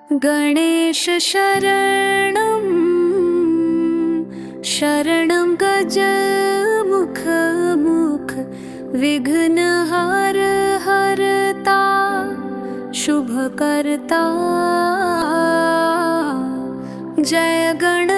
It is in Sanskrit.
गणेश शरणं शरणं गजमुख मुख विघ्नहर हरता शुभकर्ता जय गण